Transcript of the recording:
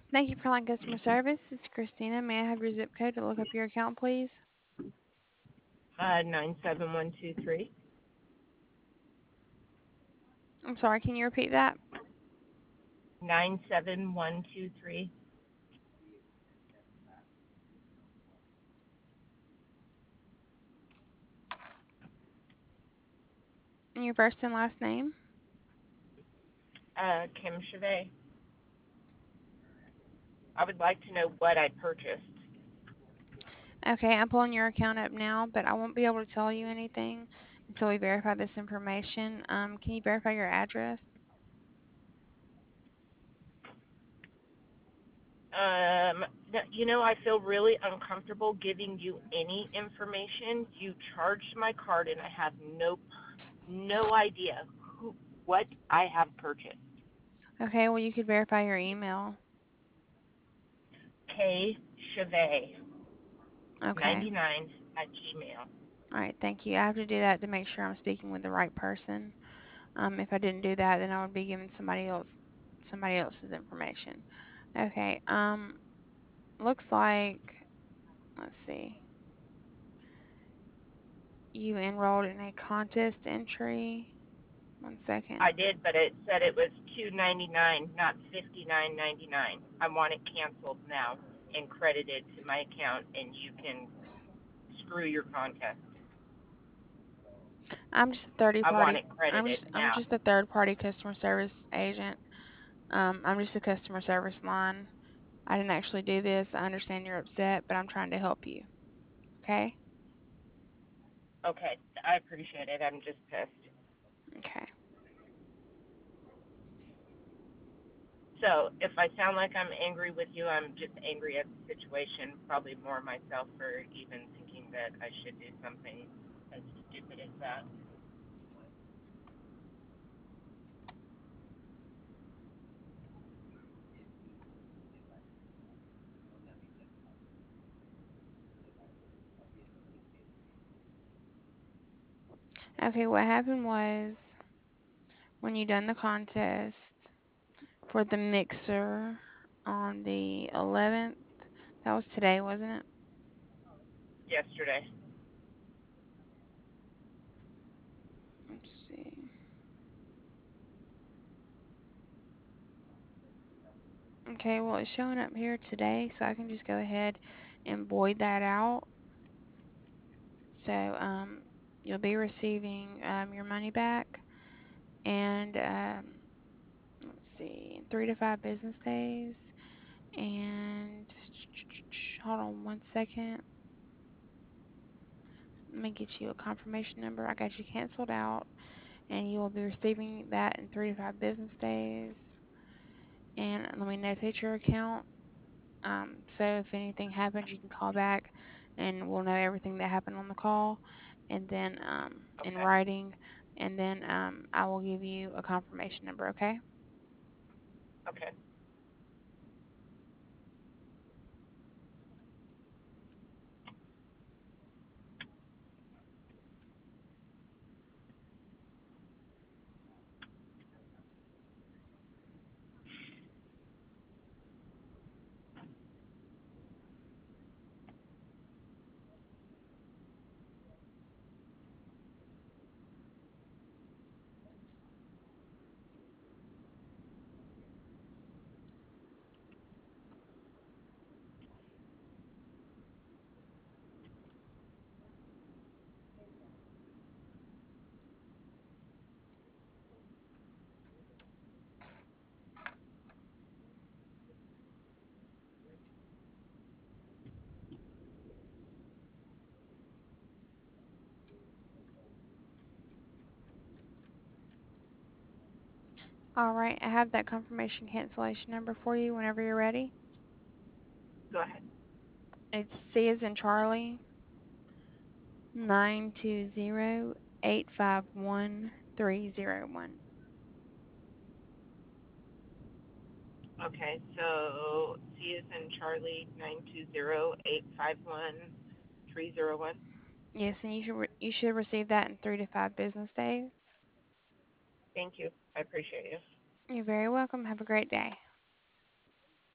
Thank you for calling customer service. This is Christina. May I have your zip code to look up your account, please? 97123. I'm sorry, can you repeat that? 97123. And your first and last name? Kim Chevet. I would like to know what I purchased. Okay, I'm pulling your account up now, but I won't be able to tell you anything until we verify this information. Can you verify your address? I feel really uncomfortable giving you any information. You charged my card, and I have no idea what I have purchased. Okay, well, you could verify your email. K Chevet Okay. 99 at Gmail. All right, thank you. I have to do that to make sure I'm speaking with the right person. If I didn't do that, then I would be giving somebody else's information. Okay. Looks like, let's see. You enrolled in a contest entry. One second. I did, but it said it was $2.99, not $59.99. I want it canceled now and credited to my account, and you can screw your contest. I'm just a third I want party. it credited I'm now. just a third party customer service agent. I'm just a customer service line. I didn't actually do this. I understand you're upset, but I'm trying to help you. Okay? Okay, I appreciate it. I'm just pissed. Okay. So if I sound like I'm angry with you, I'm just angry at the situation. Probably more myself for even thinking that I should do something as stupid as that. Okay, what happened was when you done the contest for the mixer on the 11th, that was today, wasn't it? Yesterday. Let's see. Okay, well, it's showing up here today, so I can just go ahead and void that out. So, you'll be receiving your money back, and let's see, in 3 to 5 business days. And hold on one second. Let me get you a confirmation number. I got you canceled out, and you will be receiving that in 3 to 5 business days. And let me notate your account. So if anything happens, you can call back and we'll know everything that happened on the call and then in Okay. writing. And then I will give you a confirmation number, okay? Okay. All right, I have that confirmation cancellation number for you whenever you're ready. Go ahead. It's C as in Charlie, 920-851-301. Okay, so C is in Charlie 920-851-301. Yes, and you should receive that in 3 to 5 business days. Thank you. I appreciate you. You're very welcome. Have a great day.